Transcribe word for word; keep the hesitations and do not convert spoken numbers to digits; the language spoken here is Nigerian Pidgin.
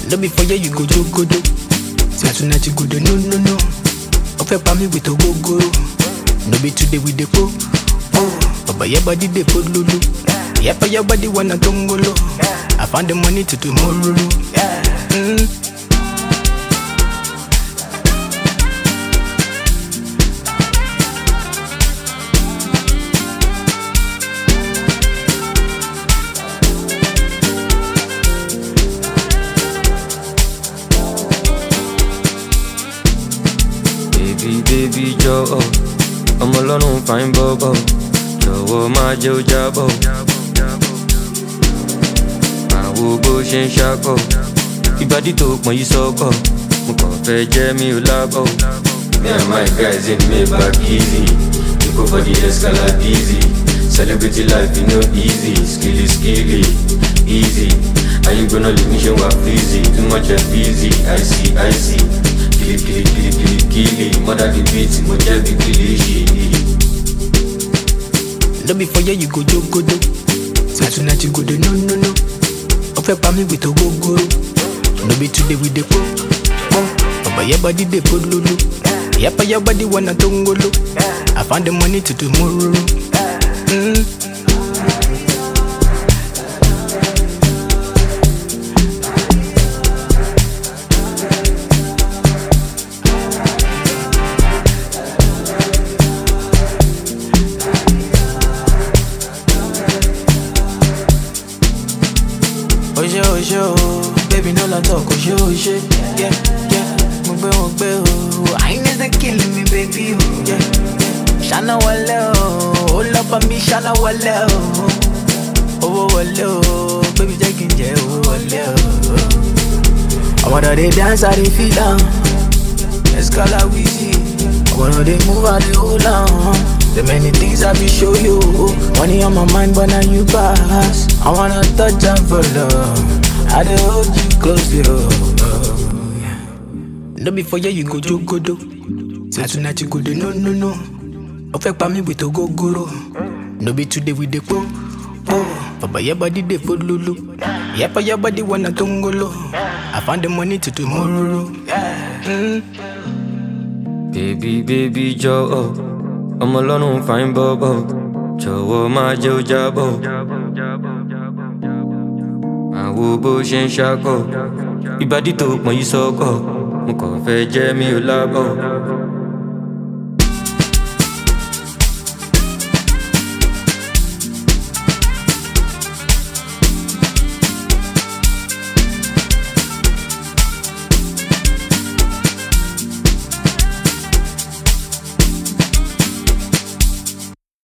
No be for you, you go jogodo. Say tonight you go do no no no. Ofe pa me with a go go. No be today with the po. Oh, but your body they put lulu. Yeah, for your body wanna tongolo. I found the money to tomorrow. Mm. Baby, baby, jọ̀wọ́, ọmọ Ọlọ́run fine bọ́bọ̀, jọ̀wọ́ má jẹ́ ó jábọ̀. Àwo bó ṣe ń ṣakọ̀, ìbàdí tó pọ̀n yìí sọ́kọ̀, mo kàn fẹ́ jẹ́ mi ò lábọ̀. Me and my guys in Maybach easy, we go for the Escalade easy. Celebrity life, you know easy, skilly, skilly, easy. How you gonna leave me show up easy? Too much of easy, I see, I see. Kili, kili, kili, kili, kili. Mother the beat, mo jẹ́ bí kili ṣe. No be for you, you go jogodo. Say tonight you go do no no no. Ofe pa me with a go go. No be today with the po. Oh, but your body they put lulu. Yeah, for your body wanna tongolo. I found the money to tomorrow. Mm. Oje oje oh, baby no la talk oje oje, yeah yeah. Mugbe mugbe oh, I need to killing me baby oh, yeah yeah. Shana wale oh, all up on me shana wale oh, oh wale oh, baby taking je oh wale oh. I wanna they dance, I they feel down. Let's call her Weezy. I wanna they move, I they hold on. The many things I be show you. Money on my mind, but now you pass. I wanna touch and for love. I dey hold you close, yo. No be for you, you go jogodo. Say tonight you go do no no no. Ofe pa me with a go go. No be today with the po. Oh, but your body they put lulu. Yeah, for your body wanna tongolo. I found the money to tomorrow. Mm. Baby, baby, jọ̀wọ́, ọmọ Ọlọ́run fine bọ́bọ̀, jọ̀wọ́ má jẹ́ ó jábọ̀. Àwo bó ṣe ń ṣakọ̀, ìbàdí tó pọ̀n yìí sọ́kọ̀, mo kàn fẹ́ jẹ́ mi ò lábọ̀.